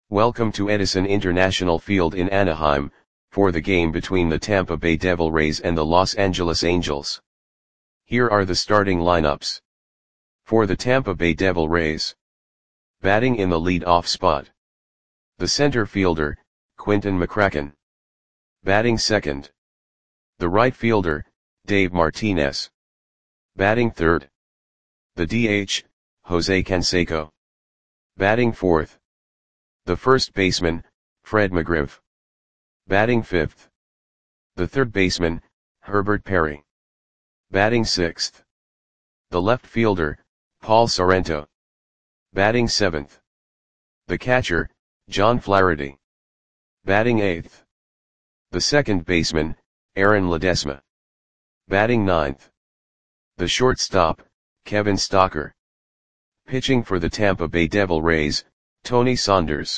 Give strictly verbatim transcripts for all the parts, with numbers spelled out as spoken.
Welcome to Edison International Field in Anaheim, for the game between the Tampa Bay Devil Rays and the Los Angeles Angels. Here are the starting lineups. For the Tampa Bay Devil Rays. Batting in the lead-off spot. The center fielder, Quinton McCracken. Batting second. The right fielder, Dave Martinez. Batting third. The D H, Jose Canseco. Batting fourth. The first baseman, Fred McGriff. Batting fifth. The third baseman, Herbert Perry. Batting sixth. The left fielder, Paul Sorrento. Batting seventh. The catcher, John Flaherty. Batting eighth. The second baseman, Aaron Ledesma. Batting ninth. The shortstop, Kevin Stocker. Pitching for the Tampa Bay Devil Rays, Tony Saunders.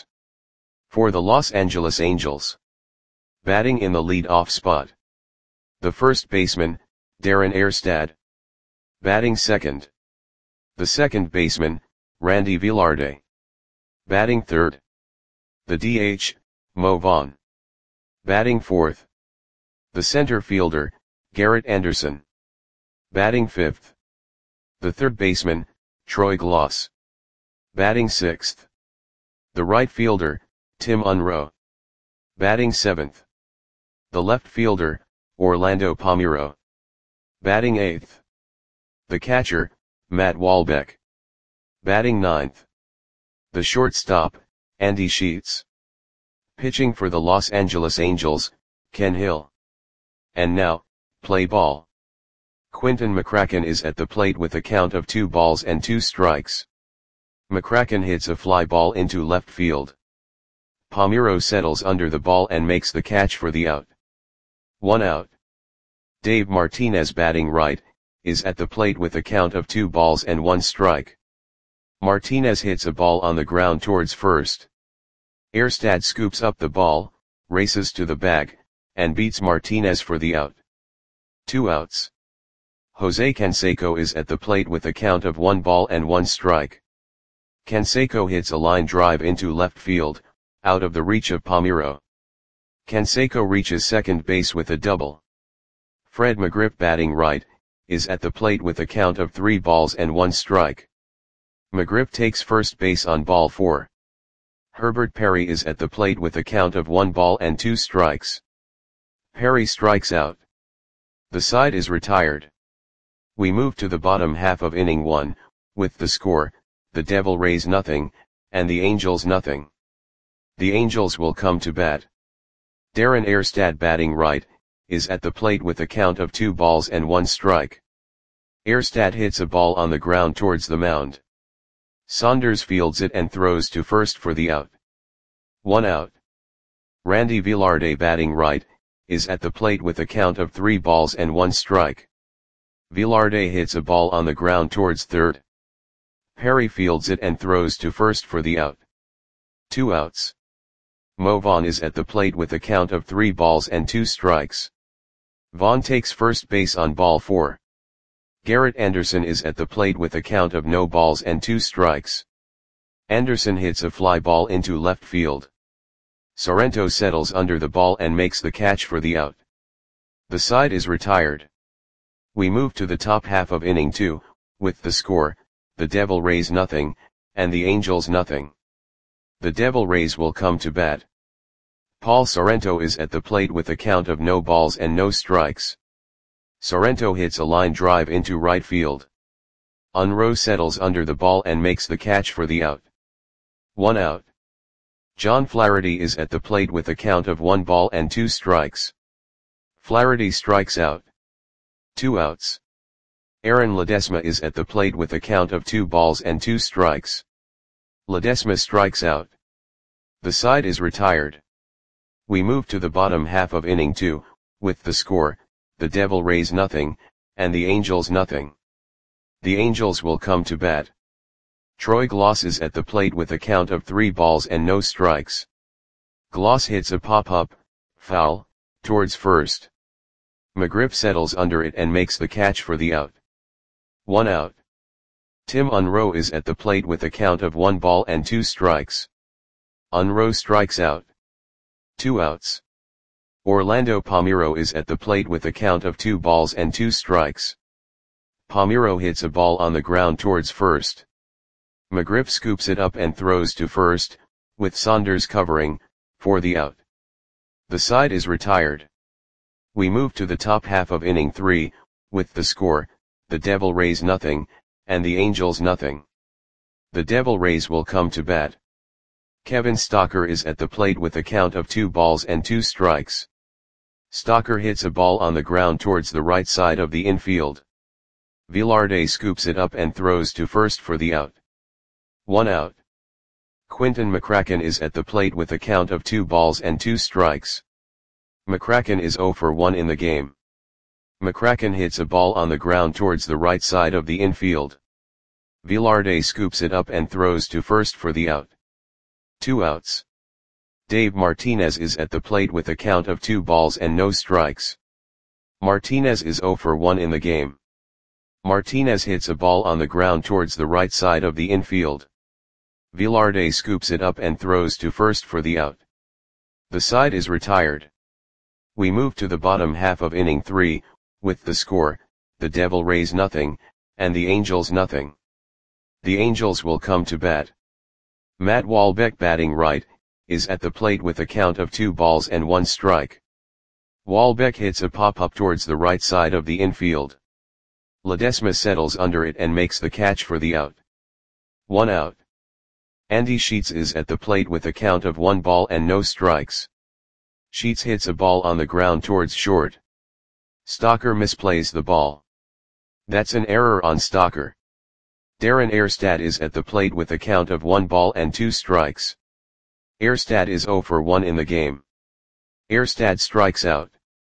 For the Los Angeles Angels. Batting in the lead-off spot. The first baseman, Darren Erstad. Batting second. The second baseman, Randy Velarde. Batting third. The D H, Mo Vaughn. Batting fourth. The center fielder, Garrett Anderson. Batting fifth. The third baseman, Troy Gloss. Batting sixth. The right fielder, Tim Unruh. Batting seventh. The left fielder, Orlando Palmeiro. Batting eighth. The catcher, Matt Wahlbeck. Batting ninth. The shortstop, Andy Sheets. Pitching for the Los Angeles Angels, Ken Hill. And now, play ball. Quinton McCracken is at the plate with a count of two balls and two strikes. McCracken hits a fly ball into left field. Palmeiro settles under the ball and makes the catch for the out. One out. Dave Martinez, batting right, is at the plate with a count of two balls and one strike. Martinez hits a ball on the ground towards first. Erstad scoops up the ball, races to the bag, and beats Martinez for the out. Two outs. Jose Canseco is at the plate with a count of one ball and one strike. Canseco hits a line drive into left field, out of the reach of Palmeiro. Canseco reaches second base with a double. Fred McGriff, batting right, is at the plate with a count of three balls and one strike. McGriff takes first base on ball four. Herbert Perry is at the plate with a count of one ball and two strikes. Perry strikes out. The side is retired. We move to the bottom half of inning one, with the score, the Devil Rays nothing, and the Angels nothing. The Angels will come to bat. Darren Erstad, batting right, is at the plate with a count of two balls and one strike. Erstad hits a ball on the ground towards the mound. Saunders fields it and throws to first for the out. One out. Randy Velarde, batting right, is at the plate with a count of three balls and one strike. Velarde hits a ball on the ground towards third. Perry fields it and throws to first for the out. Two outs. Mo Vaughn is at the plate with a count of three balls and two strikes. Vaughn takes first base on ball four. Garrett Anderson is at the plate with a count of no balls and two strikes. Anderson hits a fly ball into left field. Sorrento settles under the ball and makes the catch for the out. The side is retired. We move to the top half of inning two, with the score, the Devil Rays nothing, and the Angels nothing. The Devil Rays will come to bat. Paul Sorrento is at the plate with a count of no balls and no strikes. Sorrento hits a line drive into right field. Unruh settles under the ball and makes the catch for the out. One out. John Flaherty is at the plate with a count of one ball and two strikes. Flaherty strikes out. Two outs. Aaron Ledesma is at the plate with a count of two balls and two strikes. Ledesma strikes out. The side is retired. We move to the bottom half of inning two, with the score, the Devil Rays nothing, and the Angels nothing. The Angels will come to bat. Troy Gloss is at the plate with a count of three balls and no strikes. Gloss hits a pop-up, foul, towards first. McGriff settles under it and makes the catch for the out. One out. Tim Unruh is at the plate with a count of one ball and two strikes. Unruh strikes out. Two outs. Orlando Palmeiro is at the plate with a count of two balls and two strikes. Palmeiro hits a ball on the ground towards first. McGriff scoops it up and throws to first, with Saunders covering, for the out. The side is retired. We move to the top half of inning three, with the score, the Devil Rays nothing, and the Angels nothing. The Devil Rays will come to bat. Kevin Stocker is at the plate with a count of two balls and two strikes. Stocker hits a ball on the ground towards the right side of the infield. Velarde scoops it up and throws to first for the out. One out. Quinton McCracken is at the plate with a count of two balls and two strikes. McCracken is oh for one in the game. McCracken hits a ball on the ground towards the right side of the infield. Velarde scoops it up and throws to first for the out. Two outs. Dave Martinez is at the plate with a count of two balls and no strikes. Martinez is oh for one in the game. Martinez hits a ball on the ground towards the right side of the infield. Velarde scoops it up and throws to first for the out. The side is retired. We move to the bottom half of inning three, with the score, the Devil Rays nothing, and the Angels nothing. The Angels will come to bat. Matt Walbeck, batting right, is at the plate with a count of two balls and one strike. Walbeck hits a pop-up towards the right side of the infield. Ledesma settles under it and makes the catch for the out. One out. Andy Sheets is at the plate with a count of one ball and no strikes. Sheets hits a ball on the ground towards short. Stocker misplays the ball. That's an error on Stocker. Darren Erstad is at the plate with a count of one ball and two strikes. Erstad is oh for one in the game. Erstad strikes out.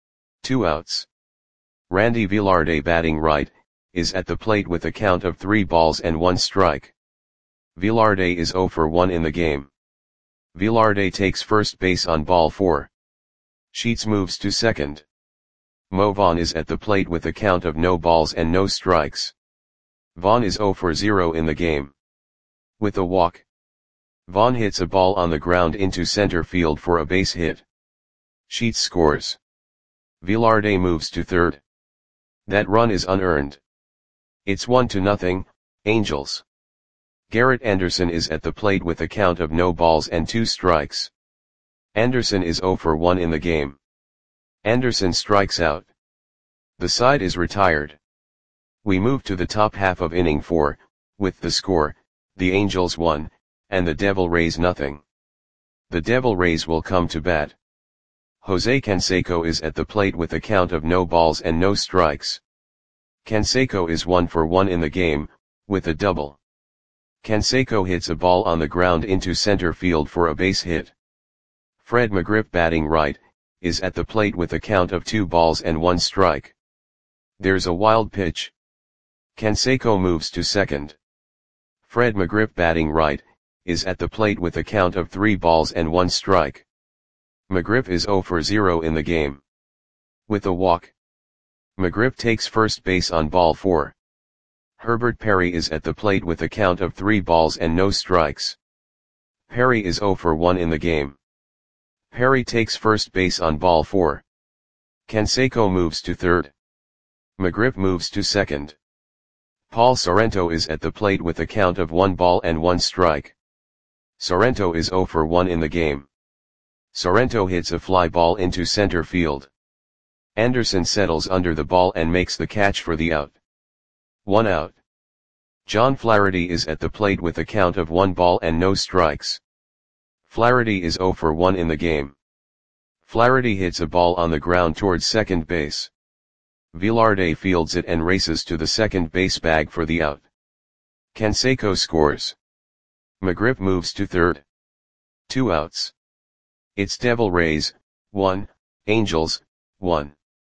Two outs. Randy Velarde, batting right, is at the plate with a count of three balls and one strike. Velarde is oh for one in the game. Velarde takes first base on ball four. Sheets moves to second. Mo Vaughn is at the plate with a count of no balls and no strikes. Vaughn is oh for zero in the game. With a walk. Vaughn hits a ball on the ground into center field for a base hit. Sheets scores. Velarde moves to third. That run is unearned. It's one to nothing, Angels. Garrett Anderson is at the plate with a count of no balls and two strikes. Anderson is oh for one in the game. Anderson strikes out. The side is retired. We move to the top half of inning four, with the score, the Angels one, and the Devil Rays nothing. The Devil Rays will come to bat. Jose Canseco is at the plate with a count of no balls and no strikes. Canseco is one for one in the game, with a double. Canseco hits a ball on the ground into center field for a base hit. Fred McGriff, batting right, is at the plate with a count of two balls and one strike. There's a wild pitch. Canseco moves to second. Fred McGriff, batting right, is at the plate with a count of three balls and one strike. McGriff is oh for zero in the game. With a walk. McGriff takes first base on ball four. Herbert Perry is at the plate with a count of three balls and no strikes. Perry is oh for one in the game. Perry takes first base on ball four. Canseco moves to third. McGriff moves to second. Paul Sorrento is at the plate with a count of one ball and one strike. Sorrento is oh for one in the game. Sorrento hits a fly ball into center field. Anderson settles under the ball and makes the catch for the out. One out. John Flaherty is at the plate with a count of one ball and no strikes. Flaherty is oh for one in the game. Flaherty hits a ball on the ground towards second base. Velarde fields it and races to the second base bag for the out. Canseco scores. McGriff moves to third. Two outs. It's Devil Rays, one, Angels, one.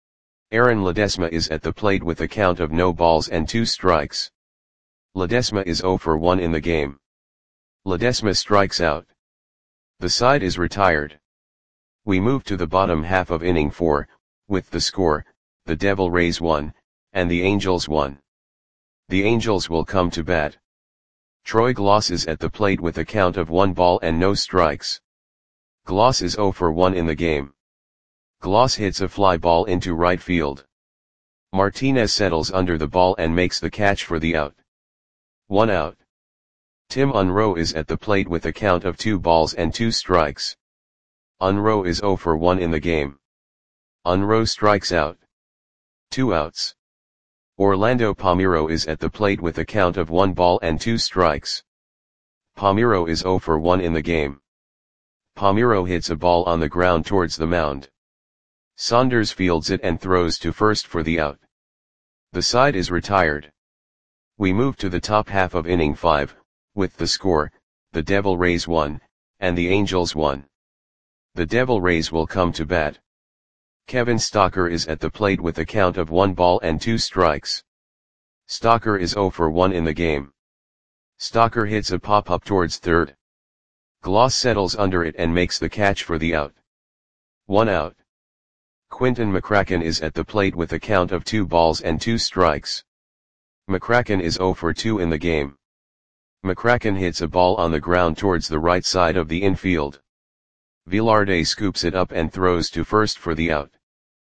Aaron Ledesma is at the plate with a count of no balls and two strikes. Ledesma is oh for one in the game. Ledesma strikes out. The side is retired. We move to the bottom half of inning four, with the score, the Devil Rays one, and the Angels one. The Angels will come to bat. Troy Gloss is at the plate with a count of one ball and no strikes. Gloss is zero for one in the game. Gloss hits a fly ball into right field. Martinez settles under the ball and makes the catch for the out. One out. Tim Unroe is at the plate with a count of two balls and two strikes. Unroe is zero for one in the game. Unroe strikes out. Two outs. Orlando Palmeiro is at the plate with a count of one ball and two strikes. Palmeiro is zero for one in the game. Palmeiro hits a ball on the ground towards the mound. Saunders fields it and throws to first for the out. The side is retired. We move to the top half of inning five, with the score, the Devil Rays one, and the Angels one. The Devil Rays will come to bat. Kevin Stocker is at the plate with a count of one ball and two strikes. Stocker is zero for one in the game. Stocker hits a pop-up towards third. Gloss settles under it and makes the catch for the out. One out. Quinton McCracken is at the plate with a count of two balls and two strikes. McCracken is zero for two in the game. McCracken hits a ball on the ground towards the right side of the infield. Velarde scoops it up and throws to first for the out.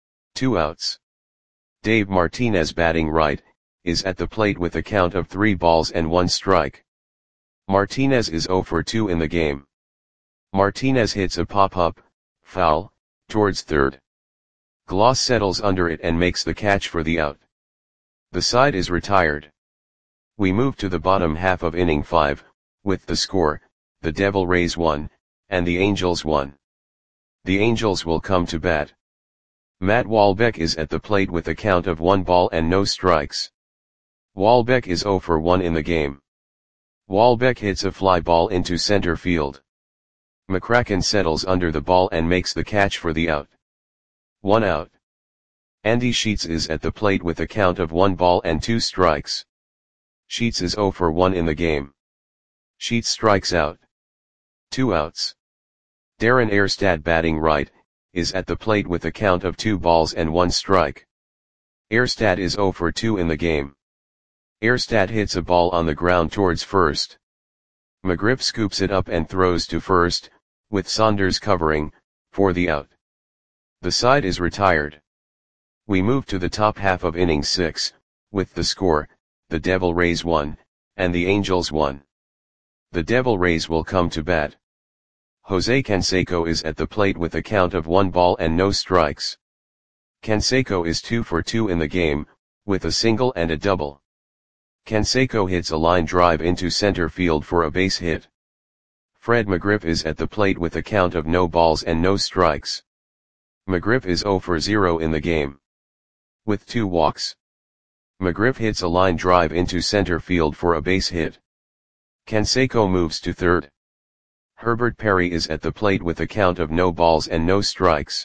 Two outs. Dave Martinez, batting right, is at the plate with a count of three balls and one strike. Martinez is zero for two in the game. Martinez hits a pop-up, foul, towards third. Gloss settles under it and makes the catch for the out. The side is retired. We move to the bottom half of inning five, with the score, the Devil Rays one, and the Angels one. The Angels will come to bat. Matt Walbeck is at the plate with a count of one ball and no strikes. Walbeck is zero for one in the game. Walbeck hits a fly ball into center field. McCracken settles under the ball and makes the catch for the out. One out. Andy Sheets is at the plate with a count of one ball and two strikes. Sheets is zero for one in the game. Sheets strikes out. Two outs. Darren Erstad, batting right, is at the plate with a count of two balls and one strike. Erstad is zero for two in the game. Erstad hits a ball on the ground towards first. McGriff scoops it up and throws to first, with Saunders covering, for the out. The side is retired. We move to the top half of inning six, with the score, the Devil Rays one, and the Angels one. The Devil Rays will come to bat. Jose Canseco is at the plate with a count of one ball and no strikes. Canseco is two for two in the game, with a single and a double. Canseco hits a line drive into center field for a base hit. Fred McGriff is at the plate with a count of no balls and no strikes. McGriff is zero for zero in the game. With two walks. McGriff hits a line drive into center field for a base hit. Canseco moves to third. Herbert Perry is at the plate with a count of no balls and no strikes.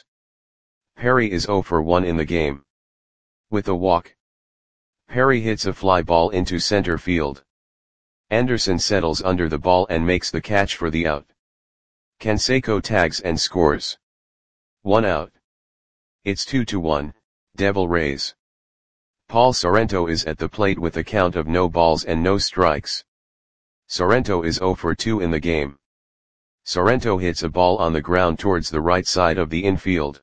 Perry is zero for one in the game. With a walk. Perry hits a fly ball into center field. Anderson settles under the ball and makes the catch for the out. Canseco tags and scores. One out. It's two to one, Devil Rays. Paul Sorrento is at the plate with a count of no balls and no strikes. Sorrento is zero for two in the game. Sorrento hits a ball on the ground towards the right side of the infield.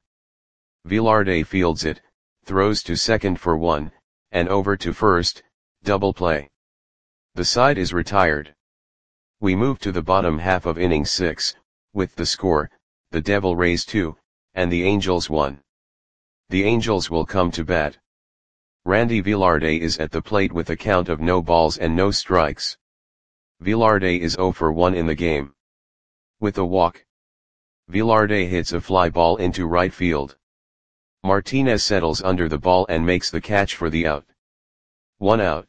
Velarde fields it, throws to second for one, and over to first, double play. The side is retired. We move to the bottom half of inning six, with the score, the Devil Rays two, and the Angels one. The Angels will come to bat. Randy Velarde is at the plate with a count of no balls and no strikes. Velarde is zero for one in the game. With a walk. Velarde hits a fly ball into right field. Martinez settles under the ball and makes the catch for the out. One out.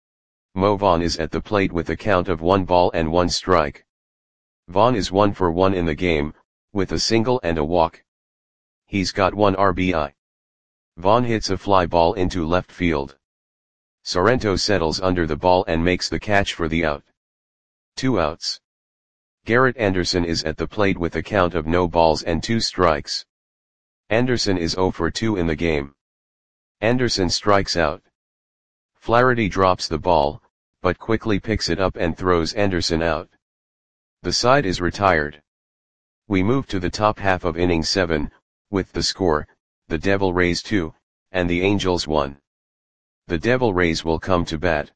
Mo Vaughn is at the plate with a count of one ball and one strike. Vaughn is one for one in the game, with a single and a walk. He's got one R B I. Vaughn hits a fly ball into left field. Sorrento settles under the ball and makes the catch for the out. Two outs. Garrett Anderson is at the plate with a count of no balls and two strikes. Anderson is zero for two in the game. Anderson strikes out. Flaherty drops the ball, but quickly picks it up and throws Anderson out. The side is retired. We move to the top half of inning seven, with the score, the Devil Rays two, and the Angels one. The Devil Rays will come to bat.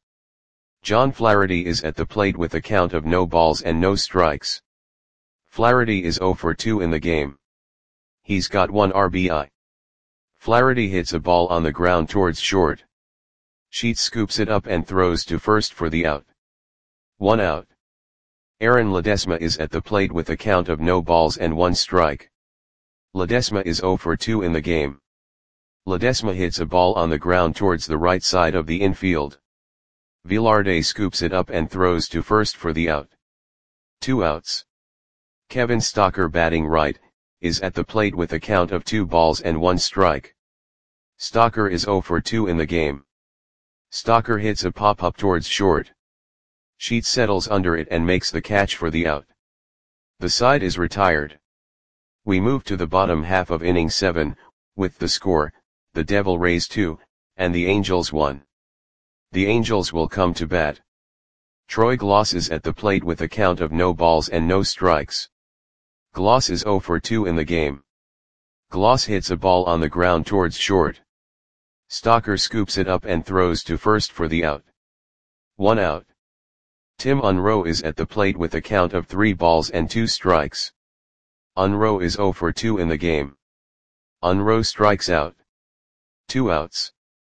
John Flaherty is at the plate with a count of no balls and no strikes. Flaherty is oh for two in the game. He's got one R B I. Flaherty hits a ball on the ground towards short. Sheets scoops it up and throws to first for the out. One out. Aaron Ledesma is at the plate with a count of no balls and one strike. Ledesma is oh for two in the game. Ledesma hits a ball on the ground towards the right side of the infield. Velarde scoops it up and throws to first for the out. Two outs. Kevin Stocker, batting right, is at the plate with a count of two balls and one strike. Stocker is oh for two in the game. Stocker hits a pop-up towards short. Sheets settles under it and makes the catch for the out. The side is retired. We move to the bottom half of inning seven, with the score, the Devil Rays two, and the Angels one. The Angels will come to bat. Troy Glaus is at the plate with a count of no balls and no strikes. Glaus is oh for two in the game. Glaus hits a ball on the ground towards short. Stocker scoops it up and throws to first for the out. One out. Tim Unruh is at the plate with a count of three balls and two strikes. Unruh is oh for two in the game. Unruh strikes out. Two outs.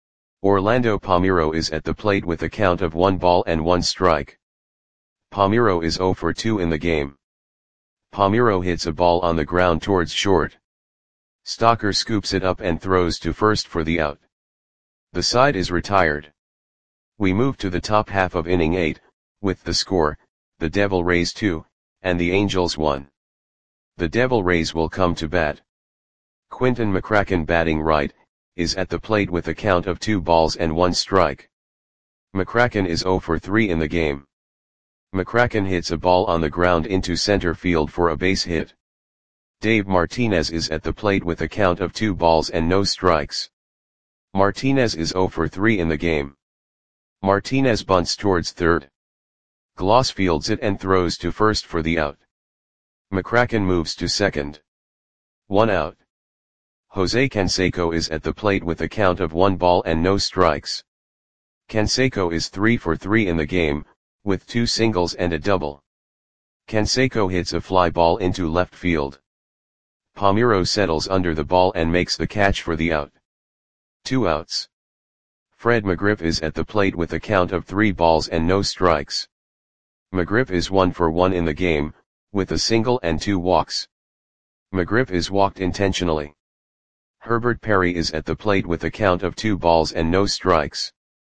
Orlando Palmeiro is at the plate with a count of one ball and one strike. Palmeiro is oh for two in the game. Palmeiro hits a ball on the ground towards short. Stocker scoops it up and throws to first for the out. The side is retired. We move to the top half of inning eight, with the score, the Devil Rays two, and the Angels one. The Devil Rays will come to bat. Quinton McCracken, batting right, is at the plate with a count of two balls and one strike. McCracken is oh for three in the game. McCracken hits a ball on the ground into center field for a base hit. Dave Martinez is at the plate with a count of two balls and no strikes. Martinez is oh for three in the game. Martinez bunts towards third. Glaus fields it and throws to first for the out. McCracken moves to second. One out. Jose Canseco is at the plate with a count of one ball and no strikes. Canseco is three for three in the game, with two singles and a double. Canseco hits a fly ball into left field. Palmeiro settles under the ball and makes the catch for the out. Two outs. Fred McGriff is at the plate with a count of three balls and no strikes. McGriff is one for one in the game, with a single and two walks. McGriff is walked intentionally. Herbert Perry is at the plate with a count of two balls and no strikes.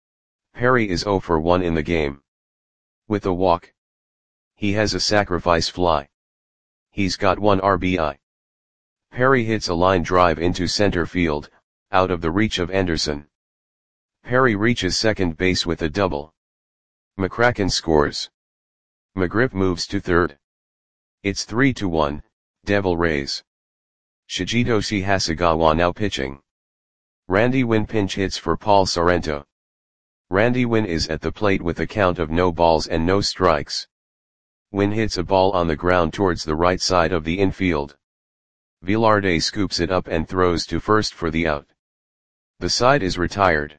Perry is oh for one in the game. With a walk. He has a sacrifice fly. He's got one R B I. Perry hits a line drive into center field, out of the reach of Anderson. Perry reaches second base with a double. McCracken scores. McGriff moves to third. It's three to one, Devil Rays. Shigetoshi Hasegawa now pitching. Randy Winn pinch hits for Paul Sorrento. Randy Winn is at the plate with a count of no balls and no strikes. Winn hits a ball on the ground towards the right side of the infield. Velarde scoops it up and throws to first for the out. The side is retired.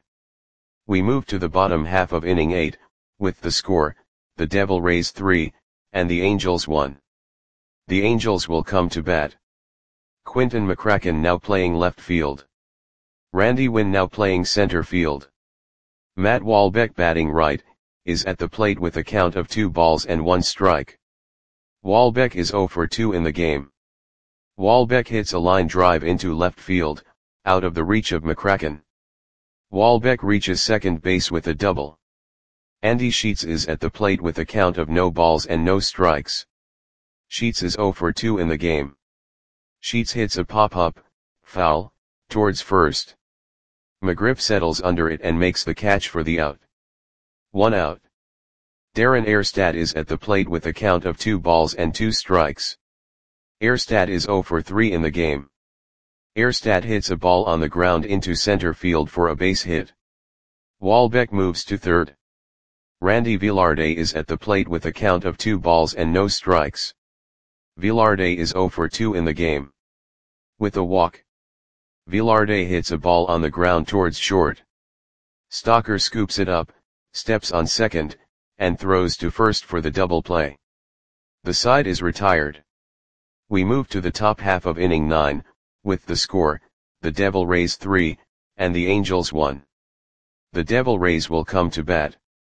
We move to the bottom half of inning eight, with the score, the Devil Rays three, and the Angels one. The Angels will come to bat. Quinton McCracken now playing left field. Randy Winn now playing center field. Matt Walbeck, batting right, is at the plate with a count of two balls and one strike. Walbeck is oh for two in the game. Walbeck hits a line drive into left field, out of the reach of McCracken. Walbeck reaches second base with a double. Andy Sheets is at the plate with a count of no balls and no strikes. Sheets is oh for two in the game. Sheets hits a pop-up, foul, towards first. McGriff settles under it and makes the catch for the out. One out. Darren Erstad is at the plate with a count of two balls and two strikes. Erstad is oh for three in the game. Erstad hits a ball on the ground into center field for a base hit. Walbeck moves to third. Randy Velarde is at the plate with a count of two balls and no strikes. Velarde is zero for two in the game. With a walk, Velarde hits a ball on the ground towards short. Stocker scoops it up, steps on second, and throws to first for the double play. The side is retired. We move to the top half of inning nine, with the score, the Devil Rays three, and the Angels one. The Devil Rays will come to bat.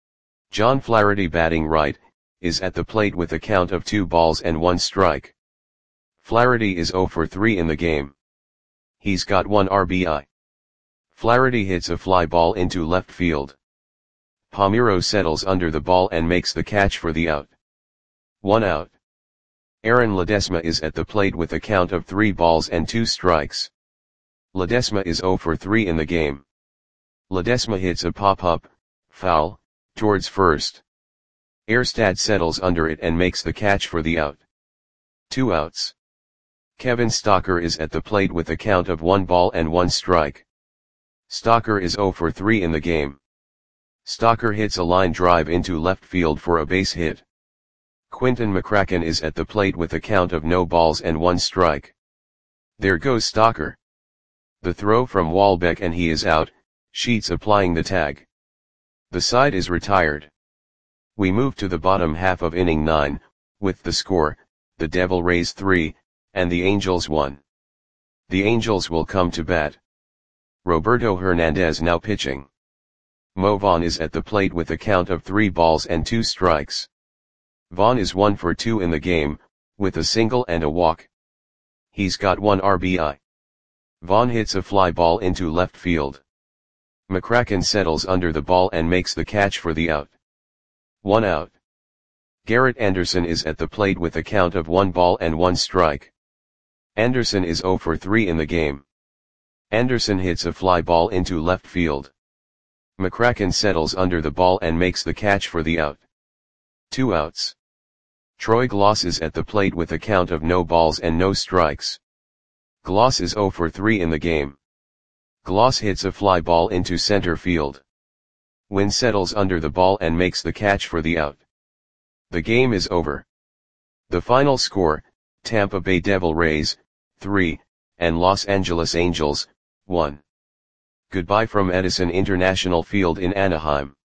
John Flaherty, batting right, is at the plate with a count of two balls and one strike. Flaherty is zero for three in the game. He's got one R B I. Flaherty hits a fly ball into left field. Palmeiro settles under the ball and makes the catch for the out. One out. Aaron Ledesma is at the plate with a count of three balls and two strikes. Ledesma is zero for three in the game. Ledesma hits a pop-up, foul, towards first. Erstad settles under it and makes the catch for the out. Two outs. Kevin Stocker is at the plate with a count of one ball and one strike. Stocker is zero for three in the game. Stocker hits a line drive into left field for a base hit. Quinton McCracken is at the plate with a count of no balls and one strike. There goes Stocker. The throw from Wahlbeck and he is out, Sheets applying the tag. The side is retired. We move to the bottom half of inning nine, with the score, the Devil Rays three, and the Angels one. The Angels will come to bat. Roberto Hernandez now pitching. Mo Vaughn is at the plate with a count of three balls and two strikes. Vaughn is one for two in the game, with a single and a walk. He's got one R B I. Vaughn hits a fly ball into left field. McCracken settles under the ball and makes the catch for the out. One out. Garrett Anderson is at the plate with a count of one ball and one strike. Anderson is zero for three in the game. Anderson hits a fly ball into left field. McCracken settles under the ball and makes the catch for the out. Two outs. Troy Gloss is at the plate with a count of no balls and no strikes. Gloss is zero for three in the game. Gloss hits a fly ball into center field. Wynn settles under the ball and makes the catch for the out. The game is over. The final score, Tampa Bay Devil Rays, three, and Los Angeles Angels, one. Goodbye from Edison International Field in Anaheim.